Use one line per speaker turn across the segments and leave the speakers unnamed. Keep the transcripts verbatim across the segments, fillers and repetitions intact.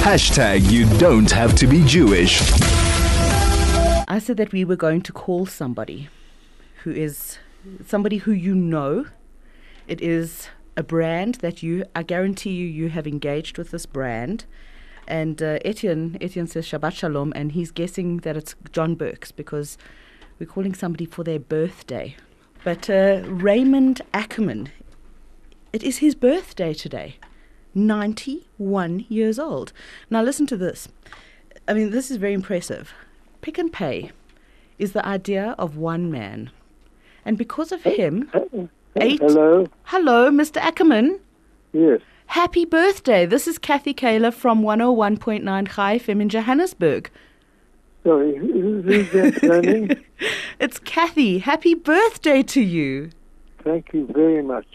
Hashtag you don't have to be Jewish.
I said that we were going to call somebody who is somebody who you know. It is a brand that you, I guarantee you, you have engaged with this brand. And uh, Etienne, Etienne says Shabbat Shalom, and he's guessing that it's John Burke's because we're calling somebody for their birthday. But uh, Raymond Ackerman, it is his birthday today, ninety-one years old. Now listen to this. I mean, this is very impressive. Pick and Pay is the idea of one man. And because of him, eight...
Hello?
Hello, Mister Ackerman.
Yes.
Happy birthday. This is Kathy Kaler from one oh one point nine Chai F M in Johannesburg.
Sorry, who- who's that phoning?
It's Kathy. Happy birthday to you.
Thank you very much.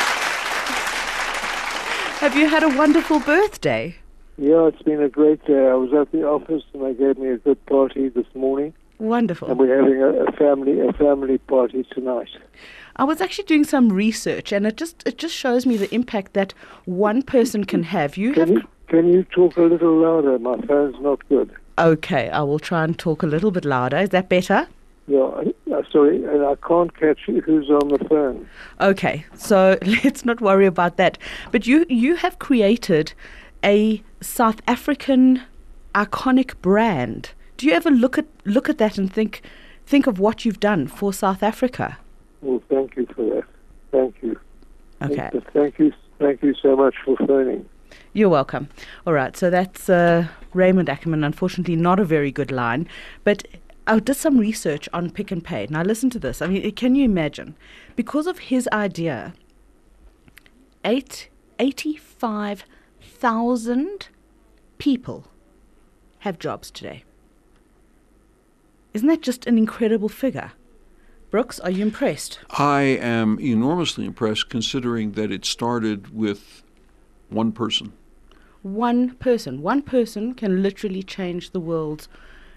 Have you had a wonderful birthday?
Yeah, it's been a great day. I was at the office and they gave me a good party this morning.
Wonderful.
And we're having a, a family a family party tonight.
I was actually doing some research, and it just it just shows me the impact that one person can have. You
Can
have
you, can you talk a little louder? My phone's not good.
Okay, I will try and talk a little bit louder. Is that better?
Yeah, I- uh, sorry, and I can't catch who's on the phone.
Okay, so let's not worry about that. But you you have created a South African iconic brand. Do you ever look at look at that and think think of what you've done for South Africa?
Well, thank you for that. Thank you.
Okay.
Thank, thank you. Thank you so much for phoning.
You're welcome. All right, so that's uh, Raymond Ackerman. Unfortunately, not a very good line, but I did some research on Pick and Pay. Now, listen to this. I mean, can you imagine? Because of his idea, eight, eighty-five thousand people have jobs today. Isn't that just an incredible figure? Brooks, are you impressed?
I am enormously impressed considering that it started with one person.
One person. One person can literally change the world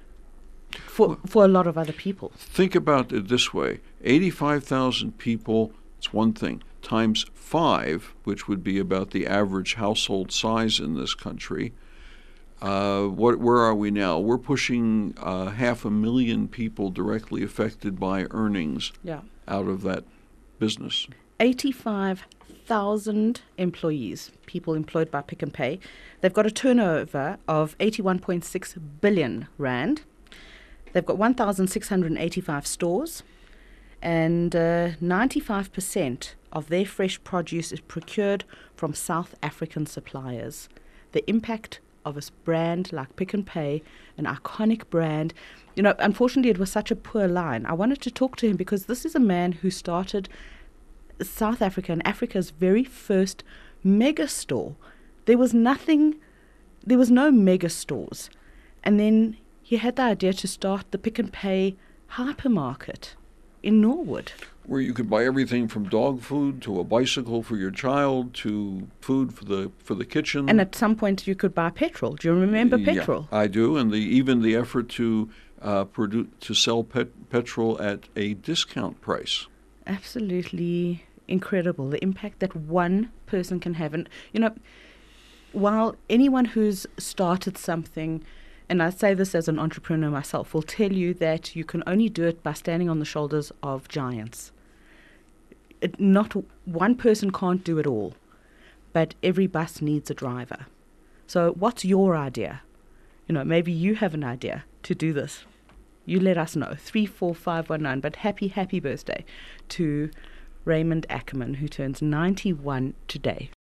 for for a lot of other people.
Think about it this way. eighty-five thousand people, it's one thing, times five, which would be about the average household size in this country. Uh, what, where are we now? We're pushing uh, half a million people directly affected by earnings
Yeah.
out of that business.
eighty-five thousand employees, people employed by Pick and Pay. They've got a turnover of eighty-one point six billion rand. They've got one thousand six hundred eighty-five stores, and uh, ninety-five percent of their fresh produce is procured from South African suppliers. The impact of a brand like Pick and Pay, an iconic brand. You know, unfortunately, it was such a poor line. I wanted to talk to him because this is a man who started South Africa and Africa's very first mega store. There was nothing, there was no mega stores. And then he had the idea to start the Pick and Pay hypermarket in Norwood.
Where you could buy everything from dog food to a bicycle for your child to food for the for the kitchen.
And at some point you could buy petrol. Do you remember
Yeah,
petrol?
I do, and the even the effort to uh, produce to sell pet, petrol at a discount price.
Absolutely incredible, the impact that one person can have. And, you know, while anyone who's started something, and I say this as an entrepreneur myself, will tell you that you can only do it by standing on the shoulders of giants. It, not one person can't do it all, but every bus needs a driver. So what's your idea? You know, maybe you have an idea to do this. You let us know, three four five one nine. But happy, happy birthday to Raymond Ackerman, who turns ninety-one today.